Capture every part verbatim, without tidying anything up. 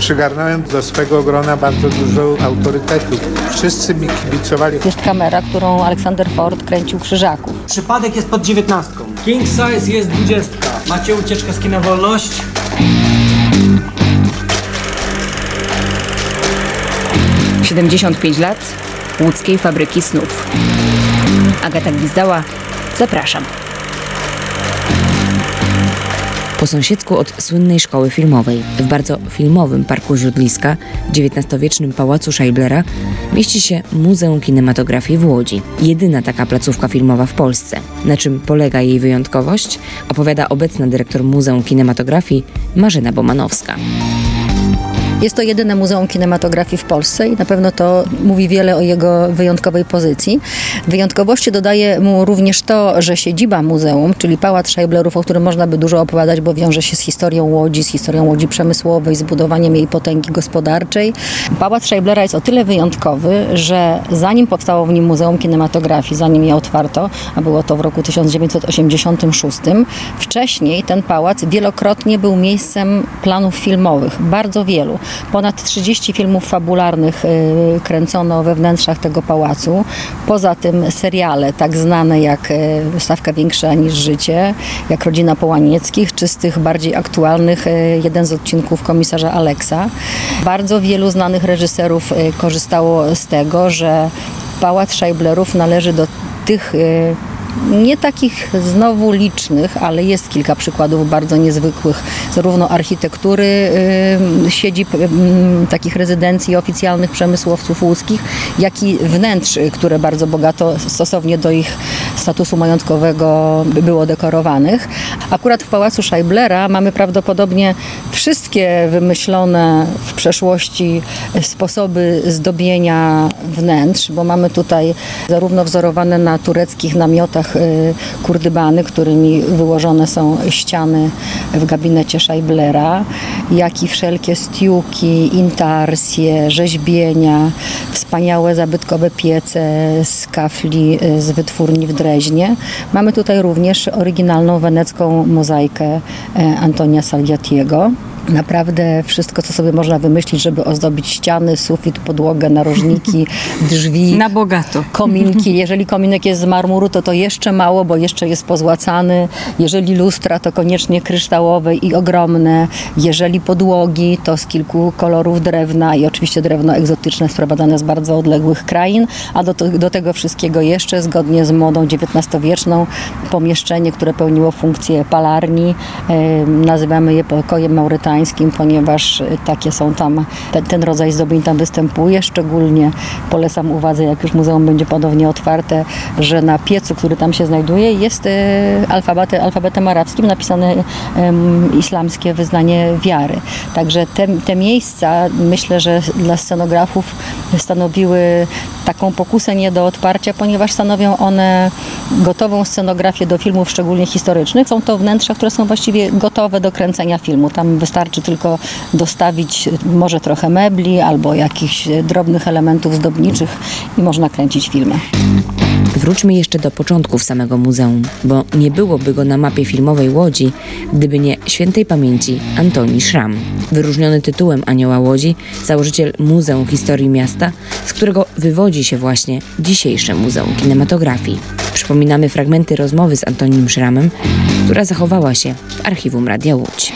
Przygarnąłem do swego grona bardzo dużo autorytetów. Wszyscy mi kibicowali. Jest kamera, którą Aleksander Ford kręcił Krzyżaków. Przypadek jest pod dziewiętnastką. King size jest dwudziestka. Macie ucieczkę z kina Wolność? siedemdziesiąt pięć lat łódzkiej fabryki snów. Agata Gwizdała, zapraszam. Po sąsiedzku od słynnej szkoły filmowej, w bardzo filmowym Parku Źródliska, w dziewiętnastowiecznym Pałacu Scheiblera, mieści się Muzeum Kinematografii w Łodzi. Jedyna taka placówka filmowa w Polsce. Na czym polega jej wyjątkowość, opowiada obecna dyrektor Muzeum Kinematografii Marzena Bomanowska. Jest to jedyne muzeum kinematografii w Polsce i na pewno to mówi wiele o jego wyjątkowej pozycji. Wyjątkowości dodaje mu również to, że siedziba muzeum, czyli Pałac Scheiblerów, o którym można by dużo opowiadać, bo wiąże się z historią Łodzi, z historią Łodzi przemysłowej, z budowaniem jej potęgi gospodarczej. Pałac Scheiblera jest o tyle wyjątkowy, że zanim powstało w nim Muzeum Kinematografii, zanim je otwarto, a było to w roku tysiąc dziewięćset osiemdziesiątym szóstym, wcześniej ten pałac wielokrotnie był miejscem planów filmowych, bardzo wielu. Ponad trzydzieści filmów fabularnych y, kręcono we wnętrzach tego pałacu. Poza tym seriale tak znane jak y, Stawka większa niż życie, jak Rodzina Połanieckich, czy z tych bardziej aktualnych y, jeden z odcinków Komisarza Aleksa. Bardzo wielu znanych reżyserów y, korzystało z tego, że Pałac Scheiblerów należy do tych y, nie takich znowu licznych, ale jest kilka przykładów bardzo niezwykłych, zarówno architektury y, siedzib y, takich rezydencji oficjalnych przemysłowców łódzkich, jak i wnętrz, które bardzo bogato stosownie do ich statusu majątkowego było dekorowanych. Akurat w Pałacu Scheiblera mamy prawdopodobnie wszystkie wymyślone w przeszłości sposoby zdobienia wnętrz, bo mamy tutaj zarówno wzorowane na tureckich namiotach kurdybany, którymi wyłożone są ściany w gabinecie Scheiblera, jak i wszelkie stiuki, intarsje, rzeźbienia, wspaniałe zabytkowe piece z kafli z wytwórni w Dreźnie. Mamy tutaj również oryginalną wenecką mozaikę Antonia Salviatiego. Naprawdę wszystko, co sobie można wymyślić, żeby ozdobić ściany, sufit, podłogę, narożniki, drzwi. Na bogato. Kominki. Jeżeli kominek jest z marmuru, to to jeszcze mało, bo jeszcze jest pozłacany. Jeżeli lustra, to koniecznie kryształowe i ogromne. Jeżeli podłogi, to z kilku kolorów drewna i oczywiście drewno egzotyczne sprowadzane z bardzo odległych krain. A do, to, do tego wszystkiego jeszcze, zgodnie z modą dziewiętnastowieczną, pomieszczenie, które pełniło funkcję palarni. E, nazywamy je pokojem maurytańskim, ponieważ takie są tam, ten, ten rodzaj zdobień tam występuje. Szczególnie polecam uwadze, jak już muzeum będzie ponownie otwarte, że na piecu, który tam się znajduje, jest e, alfabety, alfabetem arabskim napisane e, islamskie wyznanie wiary. Także te, te miejsca, myślę, że dla scenografów stanowiły taką pokusę nie do odparcia, ponieważ stanowią one gotową scenografię do filmów, szczególnie historycznych. Są to wnętrza, które są właściwie gotowe do kręcenia filmu. Tam wystarczy tylko dostawić może trochę mebli albo jakichś drobnych elementów zdobniczych i można kręcić filmy. Wróćmy jeszcze do początków samego muzeum, bo nie byłoby go na mapie filmowej Łodzi, gdyby nie świętej pamięci Antoni Szram. Wyróżniony tytułem Anioła Łodzi, założyciel Muzeum Historii Miasta, z którego wywodzi się właśnie dzisiejsze Muzeum Kinematografii. Przypominamy fragmenty rozmowy z Antonim Szramem, która zachowała się w archiwum Radia Łódź.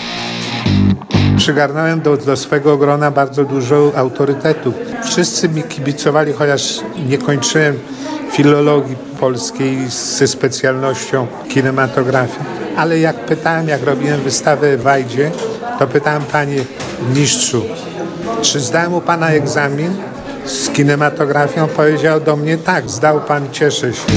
Przygarnąłem do, do swego grona bardzo dużo autorytetów. Wszyscy mi kibicowali, chociaż nie kończyłem filologii polskiej ze specjalnością kinematografii. Ale jak pytałem, jak robiłem wystawę w Wajdzie, to pytałem: panie mistrzu, czy zdałem u pana egzamin z kinematografią? Powiedział do mnie: tak, zdał pan, cieszę się.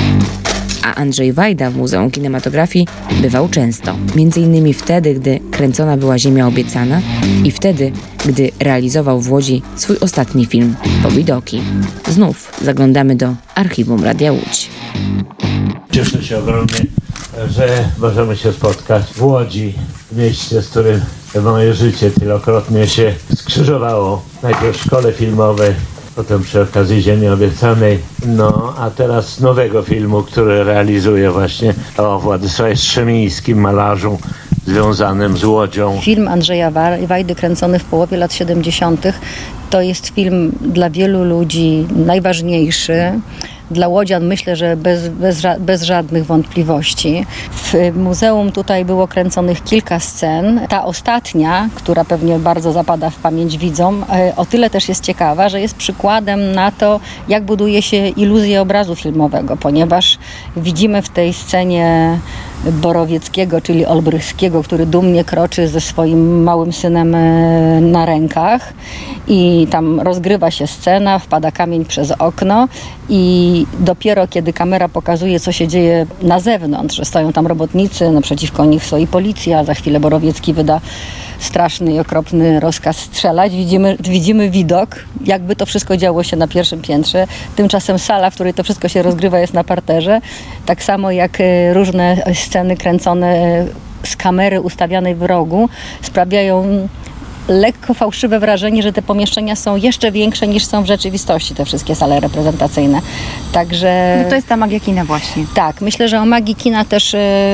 A Andrzej Wajda w Muzeum Kinematografii bywał często. Między innymi wtedy, gdy kręcona była Ziemia obiecana i wtedy, gdy realizował w Łodzi swój ostatni film Powidoki. Znów zaglądamy do archiwum Radia Łódź. Cieszę się ogromnie, że możemy się spotkać w Łodzi, w mieście, z którym moje życie wielokrotnie się skrzyżowało. Najpierw w szkole filmowej, potem przy okazji Ziemi Obiecanej, no a teraz nowego filmu, który realizuje właśnie o Władysławie Strzemińskim, malarzu, związanym z Łodzią. Film Andrzeja Wajdy kręcony w połowie lat siedemdziesiątych to jest film dla wielu ludzi najważniejszy. Dla łodzian myślę, że bez, bez, bez żadnych wątpliwości. W muzeum tutaj było kręconych kilka scen. Ta ostatnia, która pewnie bardzo zapada w pamięć widzom, o tyle też jest ciekawa, że jest przykładem na to, jak buduje się iluzję obrazu filmowego, ponieważ widzimy w tej scenie Borowieckiego, czyli Olbrychskiego, który dumnie kroczy ze swoim małym synem na rękach i tam rozgrywa się scena, wpada kamień przez okno i dopiero kiedy kamera pokazuje, co się dzieje na zewnątrz, że stoją tam robotnicy, naprzeciwko nich stoi policja, za chwilę Borowiecki wyda straszny i okropny rozkaz strzelać. Widzimy, widzimy widok, jakby to wszystko działo się na pierwszym piętrze. Tymczasem sala, w której to wszystko się rozgrywa, jest na parterze. Tak samo jak różne sceny kręcone z kamery ustawianej w rogu sprawiają lekko fałszywe wrażenie, że te pomieszczenia są jeszcze większe niż są w rzeczywistości, te wszystkie sale reprezentacyjne. Także... No to jest ta magia kina właśnie. Tak, myślę, że o magii kina też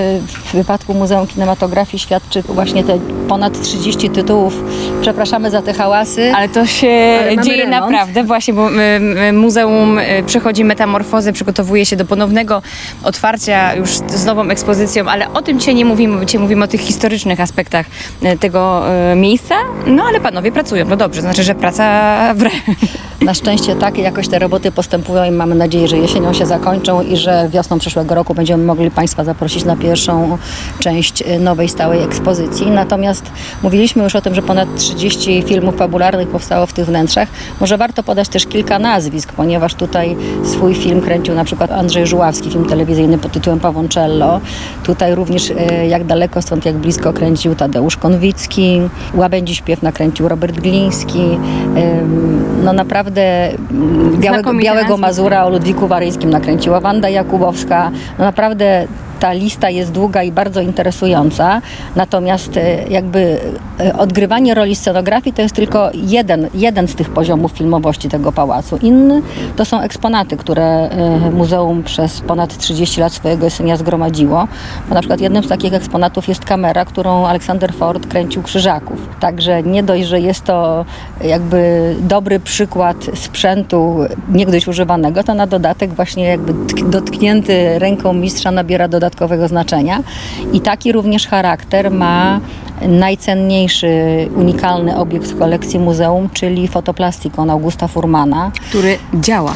w wypadku Muzeum Kinematografii świadczy właśnie te ponad trzydzieści tytułów. Przepraszamy za te hałasy. Ale to się Ale dzieje remont. naprawdę właśnie, bo y, y, muzeum y, przechodzi metamorfozę, przygotowuje się do ponownego otwarcia już z nową ekspozycją, ale o tym dzisiaj nie mówimy, dzisiaj mówimy o tych historycznych aspektach y, tego y, miejsca. No ale panowie pracują, no dobrze, znaczy, że praca w... Na szczęście tak, jakoś te roboty postępują i mamy nadzieję, że jesienią się zakończą i że wiosną przyszłego roku będziemy mogli Państwa zaprosić na pierwszą część nowej, stałej ekspozycji. Natomiast mówiliśmy już o tym, że ponad trzydzieści filmów fabularnych powstało w tych wnętrzach. Może warto podać też kilka nazwisk, ponieważ tutaj swój film kręcił na przykład Andrzej Żuławski, film telewizyjny pod tytułem Pawoncello. Tutaj również Jak daleko stąd, jak blisko kręcił Tadeusz Konwicki. Łabędzi śpiew nakręcił Robert Gliński. No naprawdę Białego, Białego Mazura o Ludwiku Waryńskim nakręciła Wanda Jakubowska. No naprawdę ta lista jest długa i bardzo interesująca, natomiast jakby odgrywanie roli scenografii to jest tylko jeden, jeden z tych poziomów filmowości tego pałacu. Inny to są eksponaty, które muzeum przez ponad trzydzieści lat swojego istnienia zgromadziło. Bo na przykład jednym z takich eksponatów jest kamera, którą Aleksander Ford kręcił Krzyżaków. Także nie dość, że jest to jakby dobry przykład sprzętu niegdyś używanego, to na dodatek właśnie jakby dotknięty ręką mistrza nabiera dodatkowego znaczenia. I taki również charakter ma najcenniejszy, unikalny obiekt w kolekcji muzeum, czyli fotoplastikon Augusta Furmana, który działa.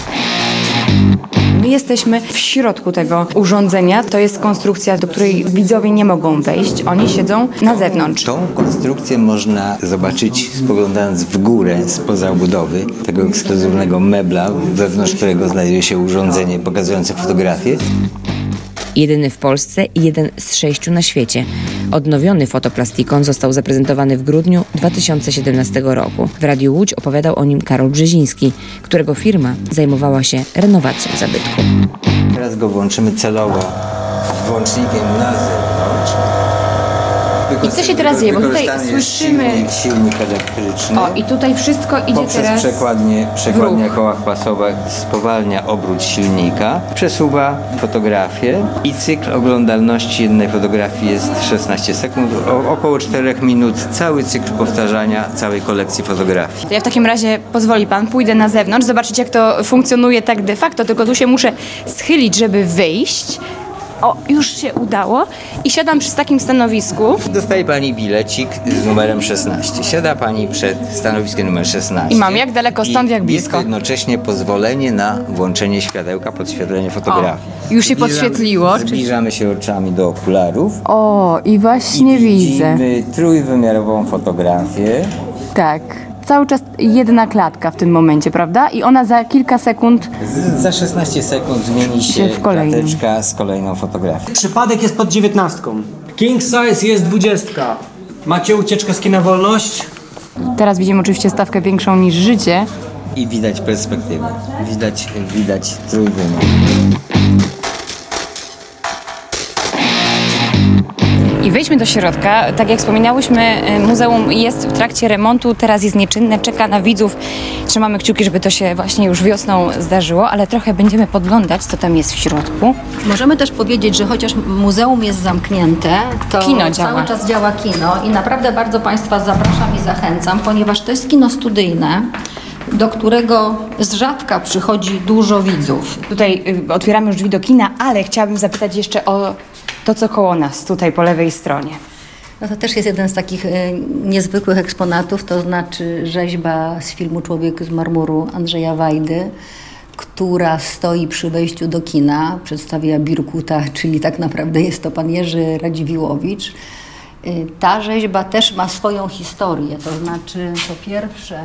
My jesteśmy w środku tego urządzenia. To jest konstrukcja, do której widzowie nie mogą wejść. Oni siedzą na zewnątrz. Tą konstrukcję można zobaczyć, spoglądając w górę spoza obudowy tego ekskluzywnego mebla, wewnątrz którego znajduje się urządzenie pokazujące fotografię. Jedyny w Polsce i jeden z sześciu na świecie. Odnowiony fotoplastikon został zaprezentowany w grudniu dwa tysiące siedemnastego roku. W Radiu Łódź opowiadał o nim Karol Brzeziński, którego firma zajmowała się renowacją zabytku. Teraz go włączymy celowo włącznikiem na zewnątrz. I co się teraz dzieje? Bo tutaj słyszymy... Silnik, silnik elektryczny. O, i tutaj wszystko idzie Poprzez teraz przekładnię, przekładnia w kołach pasowych spowalnia obrót silnika, przesuwa fotografię i cykl oglądalności jednej fotografii jest szesnaście sekund, o, około czterech minut, cały cykl powtarzania całej kolekcji fotografii. To ja w takim razie, pozwoli pan, pójdę na zewnątrz, zobaczyć jak to funkcjonuje tak de facto, tylko tu się muszę schylić, żeby wyjść. O, już się udało i siadam przy takim stanowisku. Dostaje pani bilecik z numerem szesnaście. Siada pani przed stanowiskiem numer szesnaście. I mam jak daleko stąd, I jak blisko. jest jednocześnie pozwolenie na włączenie światełka, podświetlenie fotografii. O, już się podświetliło. Zbliżamy się oczami do okularów. O, i właśnie I widzę. widzimy trójwymiarową fotografię. Tak. Cały czas jedna klatka w tym momencie, prawda? I ona za kilka sekund... Z, za szesnaście sekund zmieni się, Się w kolejnym. klateczka z kolejną fotografią. Przypadek jest pod dziewiętnastką. King size jest dwudziestka. Macie ucieczkę z kina Wolność? Teraz widzimy oczywiście stawkę większą niż życie. I widać perspektywę. Widać, widać trójwymiar. I wejdźmy do środka. Tak jak wspominałyśmy, muzeum jest w trakcie remontu, teraz jest nieczynne, czeka na widzów. Trzymamy kciuki, żeby to się właśnie już wiosną zdarzyło, ale trochę będziemy podglądać, co tam jest w środku. Możemy też powiedzieć, że chociaż muzeum jest zamknięte, to Kino cały działa. czas działa kino i naprawdę bardzo Państwa zapraszam i zachęcam, ponieważ to jest kino studyjne, do którego z rzadka przychodzi dużo widzów. Tutaj y, otwieramy już drzwi do kina, ale chciałabym zapytać jeszcze o to, co koło nas, tutaj po lewej stronie. No to też jest jeden z takich y, niezwykłych eksponatów, to znaczy rzeźba z filmu Człowiek z marmuru Andrzeja Wajdy, która stoi przy wejściu do kina, przedstawia Birkuta, czyli tak naprawdę jest to pan Jerzy Radziwiłłowicz. Y, ta rzeźba też ma swoją historię, to znaczy po pierwsze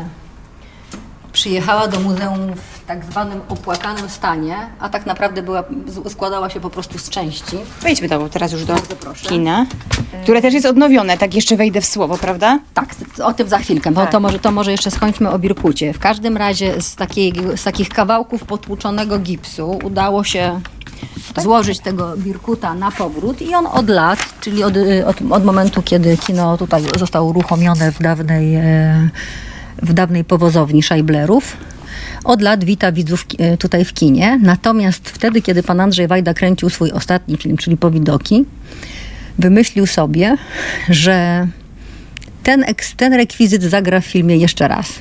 przyjechała do muzeum w tak zwanym opłakanym stanie, a tak naprawdę była, składała się po prostu z części. Wejdźmy do, teraz już do proszę. kina, które też jest odnowione, tak jeszcze wejdę w słowo, prawda? Tak, o tym za chwilkę, bo Tak. to, może, to może jeszcze skończmy o Birkucie. W każdym razie z, takiej, z takich kawałków potłuczonego gipsu udało się złożyć tego Birkuta na powrót i on od lat, czyli od, od, od momentu, kiedy kino tutaj zostało uruchomione w dawnej, e, w dawnej powozowni Szajblerów, od lat wita widzów e, tutaj w kinie. Natomiast wtedy, kiedy pan Andrzej Wajda kręcił swój ostatni film, czyli Powidoki, wymyślił sobie, że ten, eks, ten rekwizyt zagra w filmie jeszcze raz.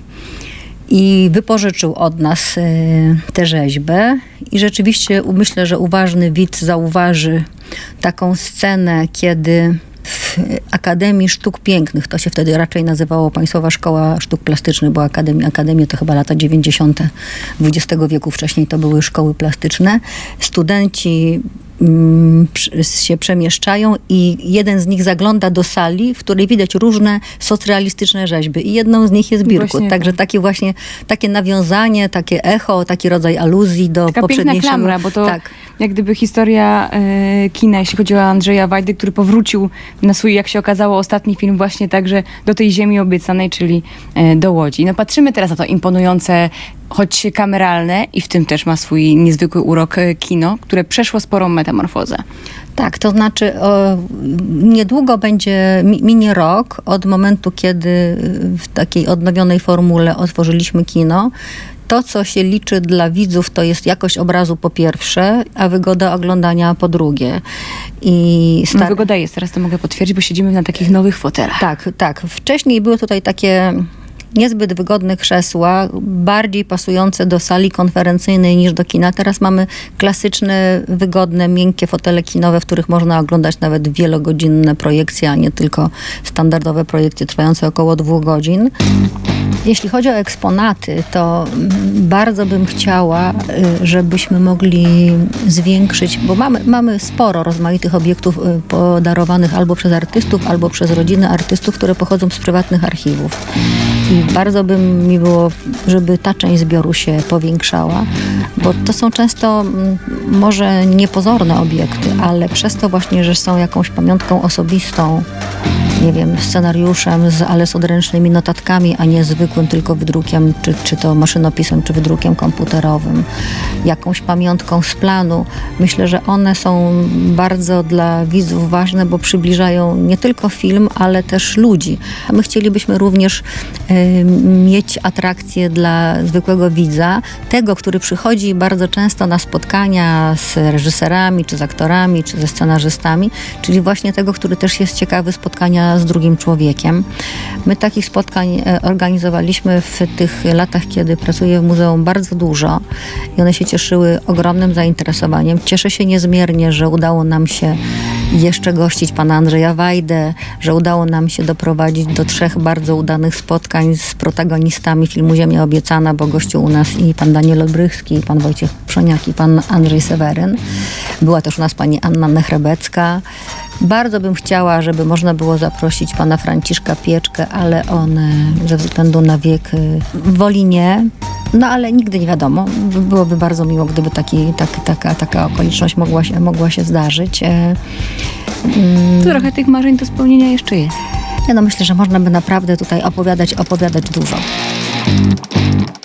I wypożyczył od nas y, tę rzeźbę i rzeczywiście myślę, że uważny widz zauważy taką scenę, kiedy w Akademii Sztuk Pięknych, to się wtedy raczej nazywało Państwowa Szkoła Sztuk Plastycznych, bo Akademia, Akademia to chyba lata dziewięćdziesiąte dwudziestego wieku, wcześniej to były szkoły plastyczne. Studenci mm, się przemieszczają i jeden z nich zagląda do sali, w której widać różne socrealistyczne rzeźby i jedną z nich jest Birkut. Właśnie Także tak. takie właśnie, takie nawiązanie, takie echo, taki rodzaj aluzji do Taka piękna poprzedniejszego. klamra, bo to tak. jak gdyby historia e, kina, jeśli chodzi o Andrzeja Wajdy, który powrócił na swój, jak się okazało, ostatni film właśnie także do tej ziemi obiecanej, czyli e, do Łodzi. No patrzymy teraz na to imponujące, choć kameralne i w tym też ma swój niezwykły urok e, kino, które przeszło sporą metamorfozę. Tak, to znaczy o, niedługo będzie, mi, minie rok od momentu, kiedy w takiej odnowionej formule otworzyliśmy kino. To, co się liczy dla widzów, to jest jakość obrazu po pierwsze, a wygoda oglądania po drugie. I No, star- wygoda jest, teraz to mogę potwierdzić, bo siedzimy na takich nowych fotelach. Tak, tak. Wcześniej były tutaj takie niezbyt wygodne krzesła, bardziej pasujące do sali konferencyjnej niż do kina. Teraz mamy klasyczne, wygodne, miękkie fotele kinowe, w których można oglądać nawet wielogodzinne projekcje, a nie tylko standardowe projekcje trwające około dwóch godzin. Jeśli chodzi o eksponaty, to bardzo bym chciała, żebyśmy mogli zwiększyć, bo mamy, mamy sporo rozmaitych obiektów podarowanych albo przez artystów, albo przez rodziny artystów, które pochodzą z prywatnych archiwów. I bardzo by mi było, żeby ta część zbioru się powiększała, bo to są często m, może niepozorne obiekty, ale przez to właśnie, że są jakąś pamiątką osobistą, nie wiem, scenariuszem, z, ale z odręcznymi notatkami, a nie zwykłym tylko wydrukiem, czy, czy to maszynopisem, czy wydrukiem komputerowym, jakąś pamiątką z planu. Myślę, że one są bardzo dla widzów ważne, bo przybliżają nie tylko film, ale też ludzi. A my chcielibyśmy również y, mieć atrakcję dla zwykłego widza, tego, który przychodzi bardzo często na spotkania z reżyserami, czy z aktorami, czy ze scenarzystami, czyli właśnie tego, który też jest ciekawy spotkania z drugim człowiekiem. My takich spotkań organizowaliśmy w tych latach, kiedy pracuję w muzeum, bardzo dużo i one się cieszyły ogromnym zainteresowaniem. Cieszę się niezmiernie, że udało nam się jeszcze gościć pana Andrzeja Wajdę, że udało nam się doprowadzić do trzech bardzo udanych spotkań z protagonistami filmu Ziemia Obiecana, bo gościł u nas i pan Daniel Olbrychski, i pan Wojciech Przoniak, i pan Andrzej Seweryn. Była też u nas pani Anna Nechrebecka. Bardzo bym chciała, żeby można było zaprosić pana Franciszka Pieczkę, ale on ze względu na wiek woli nie. No ale nigdy nie wiadomo. Byłoby bardzo miło, gdyby taki, tak, taka, taka okoliczność mogła się, mogła się zdarzyć. To trochę tych marzeń do spełnienia jeszcze jest. Ja no myślę, że można by naprawdę tutaj opowiadać, opowiadać dużo.